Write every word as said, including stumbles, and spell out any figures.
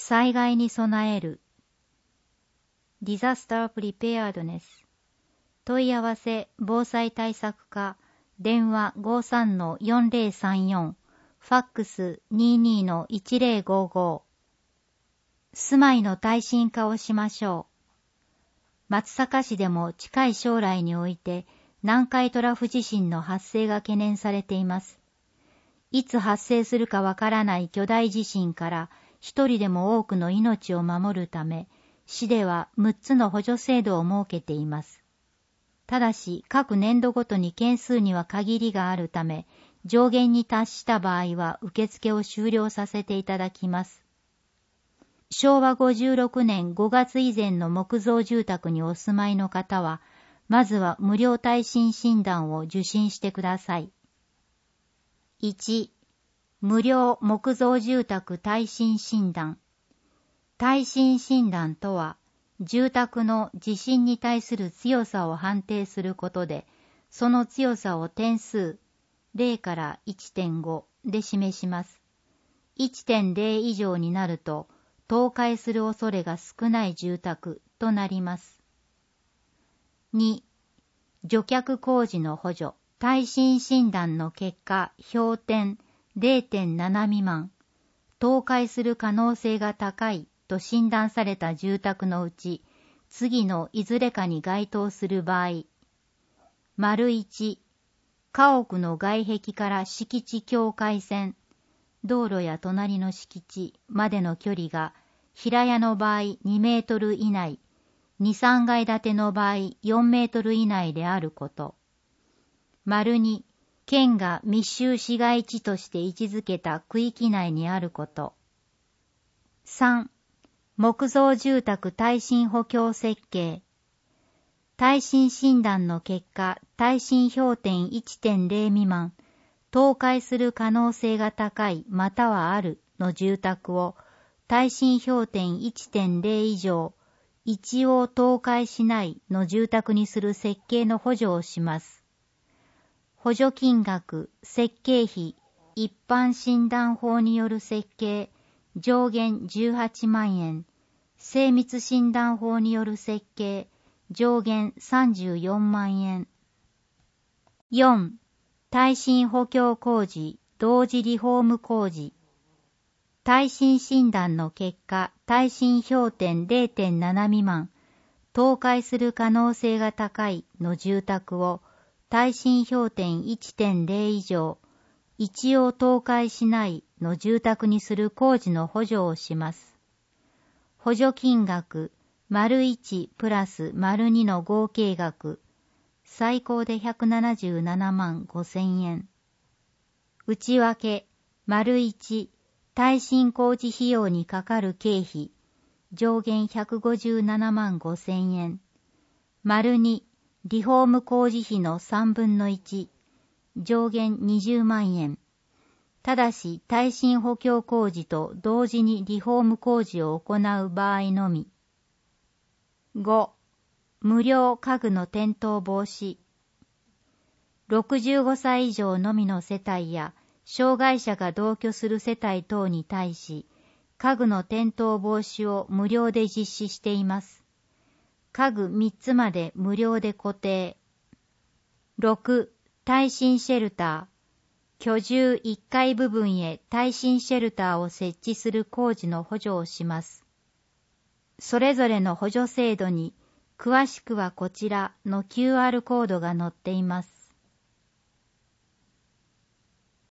災害に備える。ディザスタープリペアードネス。問い合わせ防災対策課、電話 ごさんのよんぜろさんよん、ファックス にじゅうにのいちぜろごご。住まいの耐震化をしましょう。松阪市でも近い将来において南海トラフ地震の発生が懸念されています。いつ発生するかわからない巨大地震から一人でも多くの命を守るため、市ではむっつの補助制度を設けています。ただし各年度ごとに件数には限りがあるため、上限に達した場合は受付を終了させていただきます。しょうわごじゅうろくねんごがつ以前の木造住宅にお住まいの方は、まずは無料耐震診断を受診してください。いち、無料木造住宅耐震診断。耐震診断とは、住宅の地震に対する強さを判定することで、その強さを点数ゼロから いってんご で示します。いってんゼロ 以上になると、倒壊する恐れが少ない住宅となります。に、除却工事の補助。耐震診断の結果、評点 ゼロてんなな 未満、倒壊する可能性が高いと診断された住宅のうち、次のいずれかに該当する場合、丸いち、家屋の外壁から敷地境界線、道路や隣の敷地までの距離が、平屋の場合にメートル以内、に、さんがい建ての場合よんメートル以内であること。丸に、県が密集市街地として位置づけた区域内にあること。さん、木造住宅耐震補強設計。耐震診断の結果、耐震評点 いってんゼロ 未満、倒壊する可能性が高いまたはあるの住宅を、耐震評点 いってんゼロ 以上、一応倒壊しないの住宅にする設計の補助をします。補助金額、設計費、一般診断法による設計、上限じゅうはちまんえん、精密診断法による設計、上限さんじゅうよんまんえん。よん、耐震補強工事、同時リフォーム工事。耐震診断の結果、耐震評点 ゼロてんなな 未満、倒壊する可能性が高いの住宅を、耐震評点 いってんゼロ 以上、一応倒壊しないの住宅にする工事の補助をします。補助金額、丸いちプラス丸にの合計額、最高でひゃくななじゅうななまんごせんえん。内訳、丸いち、耐震工事費用にかかる経費、上限ひゃくごじゅうななまんごせんえん。丸に、リフォーム工事費のさんぶんのいち、上限にじゅうまんえん。ただし耐震補強工事と同時にリフォーム工事を行う場合のみ。ご、無料家具の転倒防止。ろくじゅうごさい以上のみの世帯や障害者が同居する世帯等に対し、家具の転倒防止を無料で実施しています。家具みっつまで無料で固定。ろく、耐震シェルター。居住いっかい部分へ耐震シェルターを設置する工事の補助をします。それぞれの補助制度に、詳しくはこちらの キューアール コードが載っています。